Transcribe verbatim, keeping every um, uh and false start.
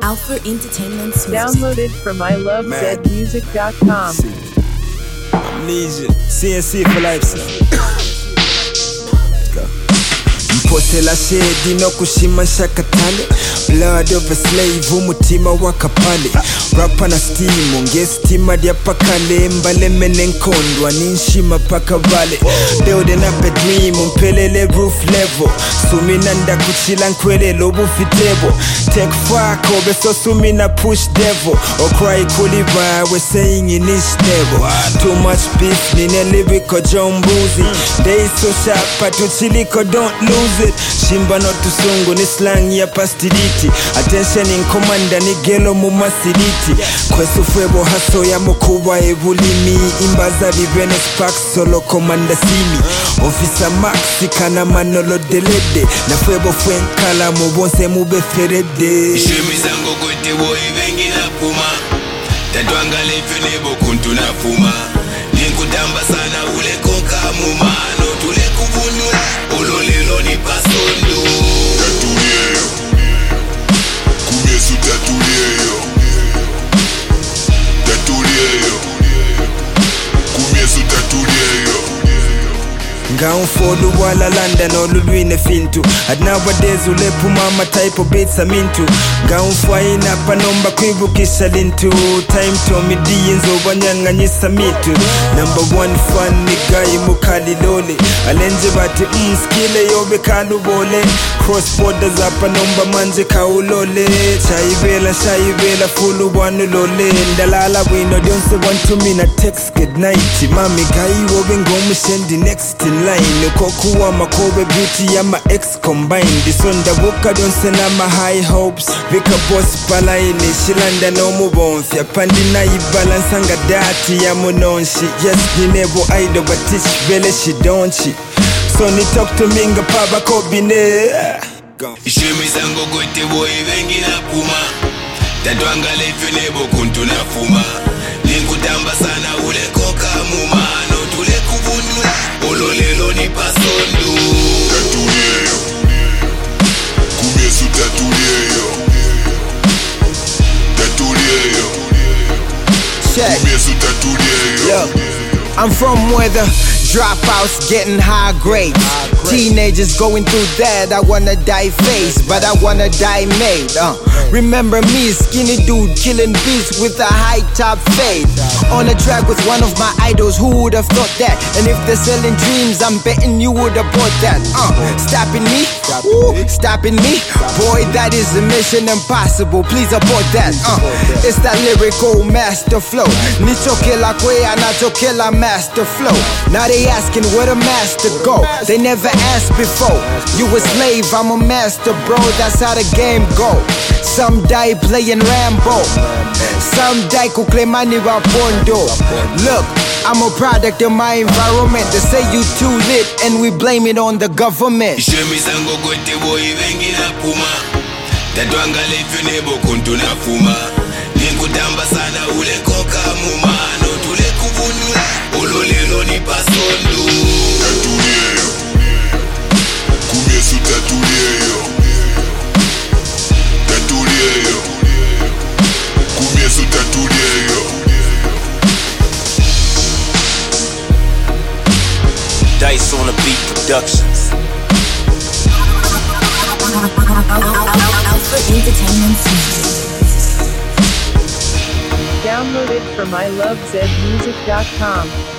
Alpha Entertainment Suite. Downloaded from I love zed music dot com. Amnesia. C N C for life, sir. Mpotela shedi no kushima shakatale. Blood of a slave umutima wakapale. Rapa na steam onge stima dia pakale. Mbale menenkondwa ninshima paka vale. Building up a dream umpelele roof level. Suminanda kuchila nkwele lobu fitebo. Take fuck obe so sumina push devil. Or cry kuliva we saying in this devil. Too much beef nine lyrical jombuzi. They so sharp patuchiliko don't lose it. Shimba no tusungu ni slang ya pastiliti. Attention in commander ni gelo mumasiliti. Kwesu fwebo haso ya mokuwa evulimi. Imbaza vivene spark solo commander simi. Officer Maxi kana manolo delede. Na fwebo fwenkala mubonse mube ferede. Ishemi zango kote wo ivengi na puma. Tatuanga lefe nebo kuntu na fuma. Ninkutamba sana ule konka mumano. Tule kuvunula ololelo ni pasondo. Tatulieo Kumyesu tatulieo Tatulieo Kumyesu tatulieo Nga unfodu wala London olulwine fintu. At nowadays ulepu mama type of beats I'm into. Nga unfwaina panomba kwibukisha lintu. Time to me diyenzo wanyanga nyisa mitu. Number one fan ni guy mukali lole. Alenje bati mskile yobe kalu bole. Cross borders hapa nomba manje kaulole. Chaivela shaivela fulu wanu lole. Ndalala wino dionse want to me na text good night. Mami guy wobe ngomu shendi next in line. Kokuwa makobe beauty ya ma ex combined. Disonda woka donse na ma high hopes. Vika boss palaini shilanda no mubonfya. Pandi na ibalance anga dati ya mononshi. Yes ni nebo idol but teach vele she don't she. So ni talk to me nga paba kobine. Ishemi zango kote wo ivengi na puma. Tatuanga lefe nebo kuntu na fuma. Ninkutamba sana ule koka mumano. Tule kuvunula ololelo ni pasondo. Tatulieo Kumyesu tatulieo Tatulieo Kumyesu tatulieo. Look, I'm from where the dropouts getting high grades. Teenagers going through that. I wanna die face, but I wanna die made. Uh, remember me, skinny dude killing beats with a high top fade. On the track with one of my idols, who would have thought that? And if they're selling dreams, I'm betting you would have bought that. Uh, stopping me, Ooh, stopping me, boy, that is a mission impossible. Please abort that. Uh, it's that lyrical master flow. Nichokela kwea, nachokela master flow. Now they asking where the master go. They never asked before. You a slave, I'm a master, bro. That's how the game go. Some die playing Rambo. Some die kuklemani wapondo. Look, I'm a product of my environment. They say you too lit and we blame it on the government. Ishemi zango kote wo ivengi na puma. Tatuanga lefe nebo kuntu na fuma. Ninkutamba sana ule koka mumano. Tule kuvunula ololelo ni pasondo. Tatulieo Kumyesu tatulieo Tatulieo Kumyesu tatulieo. Dice on the Beat Productions. Alpha Entertainment Suite. Downloaded from I love zed music dot com.